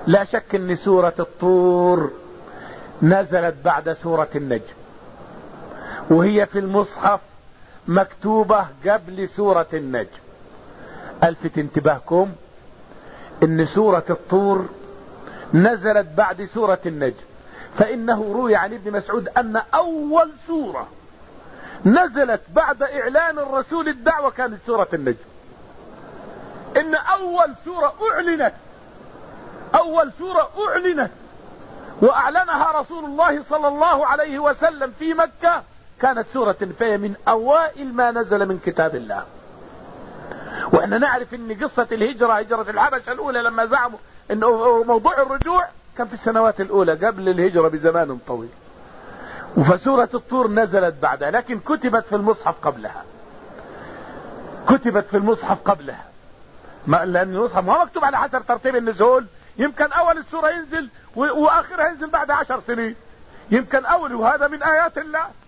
لا شك ان سورة الطور نزلت بعد سورة النجم، وهي في المصحف مكتوبة قبل سورة النجم. الفت انتباهكم ان سورة الطور نزلت بعد سورة النجم، فانه روي عن ابن مسعود ان اول سورة نزلت بعد اعلان الرسول الدعوة كانت سورة النجم. ان اول سورة اعلنت واعلنها رسول الله صلى الله عليه وسلم في مكة كانت سورة، فهي من اوائل ما نزل من كتاب الله. واحنا نعرف ان قصة الهجرة، هجرة الحبشة الاولى لما زعموا انه موضوع الرجوع كان في السنوات الاولى قبل الهجرة بزمان طويل، فسورة الطور نزلت بعدها، لكن كتبت في المصحف قبلها. لان المصحف ما مكتوب على حسب ترتيب النزول، يمكن اول السورة ينزل واخرها ينزل بعد 10 سنين، يمكن اول، وهذا من ايات الله.